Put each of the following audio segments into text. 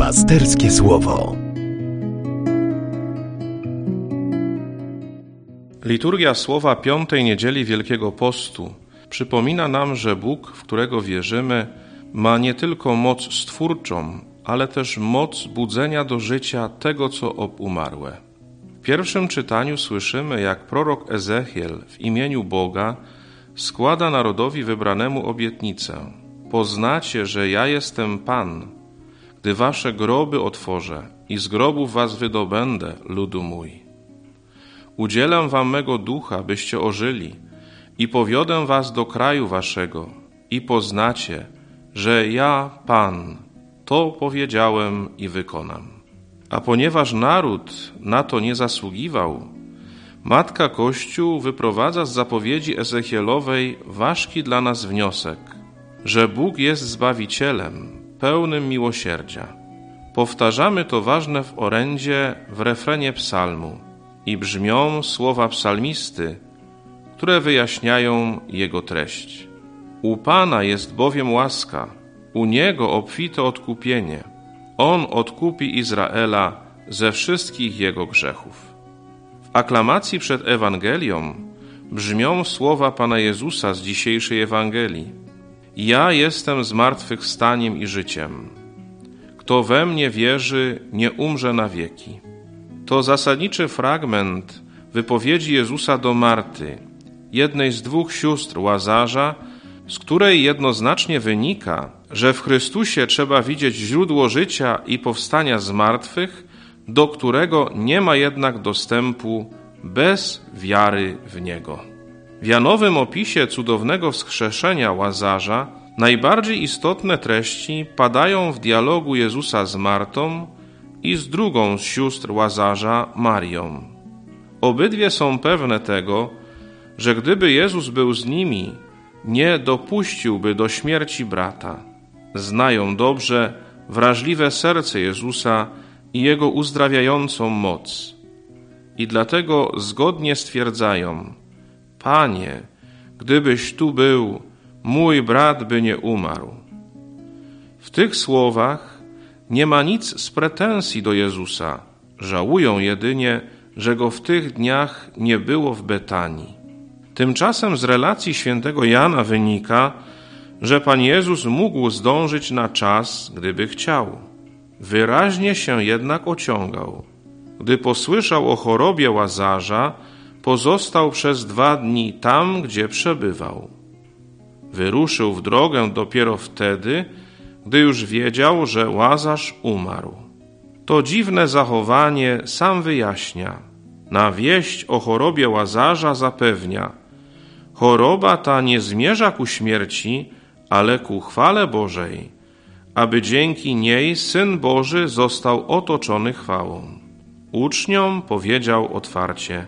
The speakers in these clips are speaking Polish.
Pasterskie Słowo. Liturgia Słowa piątej niedzieli Wielkiego Postu przypomina nam, że Bóg, w którego wierzymy, ma nie tylko moc stwórczą, ale też moc budzenia do życia tego, co obumarłe. W pierwszym czytaniu słyszymy, jak prorok Ezechiel w imieniu Boga składa narodowi wybranemu obietnicę: poznacie, że ja jestem Pan, gdy wasze groby otworzę i z grobów was wydobędę, ludu mój. Udzielę wam mego ducha, byście ożyli, i powiodę was do kraju waszego i poznacie, że ja, Pan, to powiedziałem i wykonam. A ponieważ naród na to nie zasługiwał, Matka Kościół wyprowadza z zapowiedzi Ezechielowej ważki dla nas wniosek, że Bóg jest Zbawicielem, pełnym miłosierdzia. Powtarzamy to ważne w orędzie w refrenie psalmu i brzmią słowa psalmisty, które wyjaśniają jego treść. U Pana jest bowiem łaska, u Niego obfite odkupienie. On odkupi Izraela ze wszystkich jego grzechów. W aklamacji przed Ewangelią brzmią słowa Pana Jezusa z dzisiejszej Ewangelii: ja jestem zmartwychwstaniem i życiem. Kto we mnie wierzy, nie umrze na wieki. To zasadniczy fragment wypowiedzi Jezusa do Marty, jednej z dwóch sióstr Łazarza, z której jednoznacznie wynika, że w Chrystusie trzeba widzieć źródło życia i powstania z martwych, do którego nie ma jednak dostępu bez wiary w Niego. W Janowym opisie cudownego wskrzeszenia Łazarza najbardziej istotne treści padają w dialogu Jezusa z Martą i z drugą z sióstr Łazarza, Marią. Obydwie są pewne tego, że gdyby Jezus był z nimi, nie dopuściłby do śmierci brata. Znają dobrze wrażliwe serce Jezusa i Jego uzdrawiającą moc. I dlatego zgodnie stwierdzają: Panie, gdybyś tu był, mój brat by nie umarł. W tych słowach nie ma nic z pretensji do Jezusa. Żałują jedynie, że Go w tych dniach nie było w Betanii. Tymczasem z relacji świętego Jana wynika, że Pan Jezus mógł zdążyć na czas, gdyby chciał. Wyraźnie się jednak ociągał. Gdy posłyszał o chorobie Łazarza, pozostał przez 2 dni tam, gdzie przebywał. Wyruszył w drogę dopiero wtedy, gdy już wiedział, że Łazarz umarł. To dziwne zachowanie sam wyjaśnia. Na wieść o chorobie Łazarza zapewnia: choroba ta nie zmierza ku śmierci, ale ku chwale Bożej, aby dzięki niej Syn Boży został otoczony chwałą. Uczniom powiedział otwarcie: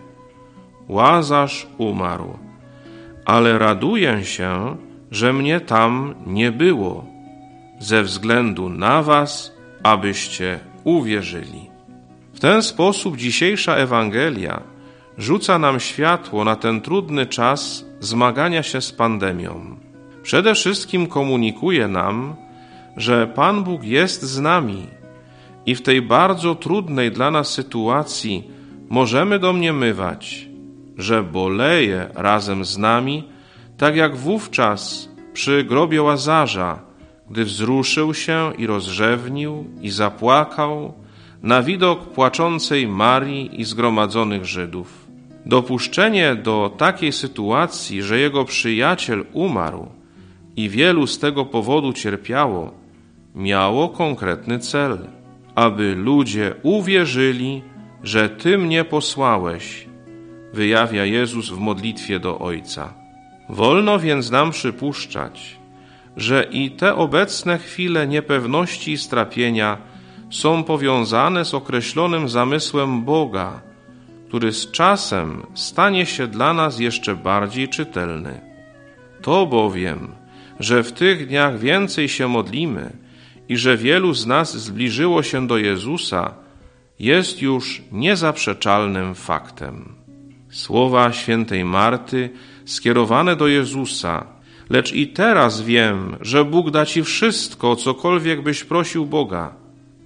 Łazarz umarł, ale raduję się, że mnie tam nie było, ze względu na was, abyście uwierzyli. W ten sposób dzisiejsza Ewangelia rzuca nam światło na ten trudny czas zmagania się z pandemią. Przede wszystkim komunikuje nam, że Pan Bóg jest z nami i w tej bardzo trudnej dla nas sytuacji możemy domniemywać, że boleje razem z nami, tak jak wówczas przy grobie Łazarza, gdy wzruszył się i rozrzewnił i zapłakał na widok płaczącej Marii i zgromadzonych Żydów. Dopuszczenie do takiej sytuacji, że jego przyjaciel umarł i wielu z tego powodu cierpiało, miało konkretny cel, aby ludzie uwierzyli, że Ty mnie posłałeś, wyjawia Jezus w modlitwie do Ojca. Wolno więc nam przypuszczać, że i te obecne chwile niepewności i strapienia są powiązane z określonym zamysłem Boga, który z czasem stanie się dla nas jeszcze bardziej czytelny. To bowiem, że w tych dniach więcej się modlimy i że wielu z nas zbliżyło się do Jezusa, jest już niezaprzeczalnym faktem. Słowa świętej Marty skierowane do Jezusa: lecz i teraz wiem, że Bóg da ci wszystko, cokolwiek byś prosił Boga,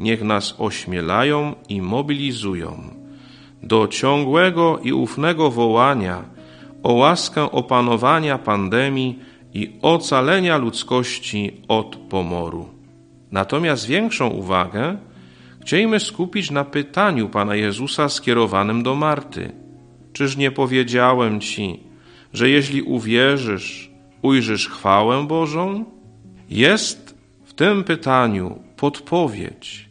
niech nas ośmielają i mobilizują do ciągłego i ufnego wołania o łaskę opanowania pandemii i ocalenia ludzkości od pomoru. Natomiast większą uwagę chcielibyśmy skupić na pytaniu Pana Jezusa skierowanym do Marty. Czyż nie powiedziałem Ci, że jeśli uwierzysz, ujrzysz chwałę Bożą? Jest w tym pytaniu podpowiedź,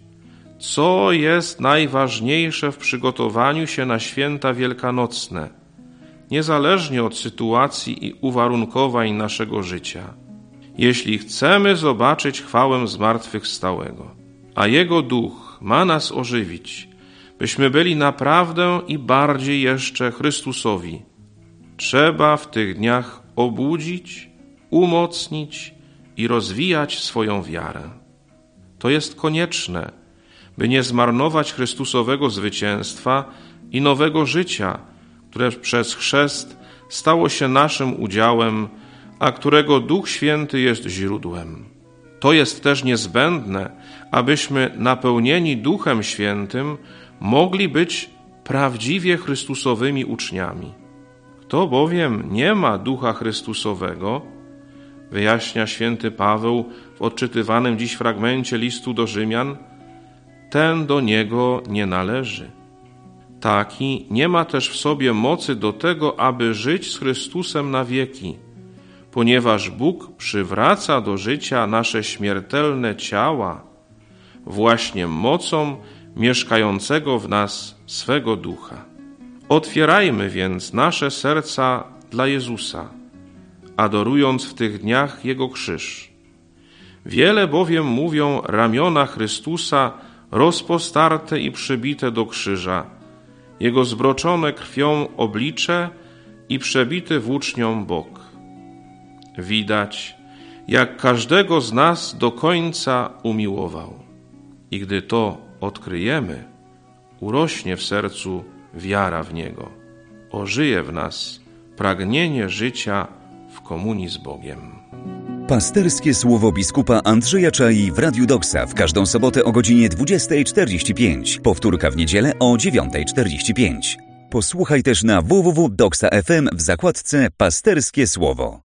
co jest najważniejsze w przygotowaniu się na święta wielkanocne, niezależnie od sytuacji i uwarunkowań naszego życia. Jeśli chcemy zobaczyć chwałę zmartwychwstałego, a Jego Duch ma nas ożywić, byśmy byli naprawdę i bardziej jeszcze Chrystusowi, trzeba w tych dniach obudzić, umocnić i rozwijać swoją wiarę. To jest konieczne, by nie zmarnować Chrystusowego zwycięstwa i nowego życia, które przez chrzest stało się naszym udziałem, a którego Duch Święty jest źródłem. To jest też niezbędne, abyśmy napełnieni Duchem Świętym mogli być prawdziwie Chrystusowymi uczniami. Kto bowiem nie ma Ducha Chrystusowego, wyjaśnia święty Paweł w odczytywanym dziś fragmencie listu do Rzymian, ten do Niego nie należy. Taki nie ma też w sobie mocy do tego, aby żyć z Chrystusem na wieki, ponieważ Bóg przywraca do życia nasze śmiertelne ciała właśnie mocą mieszkającego w nas swego Ducha. Otwierajmy więc nasze serca dla Jezusa, adorując w tych dniach Jego krzyż. Wiele bowiem mówią ramiona Chrystusa rozpostarte i przybite do krzyża, Jego zbroczone krwią oblicze i przebity włócznią bok. Widać, jak każdego z nas do końca umiłował. I gdy to odkryjemy, urośnie w sercu wiara w Niego. Ożyje w nas pragnienie życia w komunii z Bogiem. Pasterskie słowo biskupa Andrzeja Czai w Radiu Doksa w każdą sobotę o godzinie 20:45. Powtórka w niedzielę o 9:45. Posłuchaj też na www.doksa.fm w zakładce Pasterskie Słowo.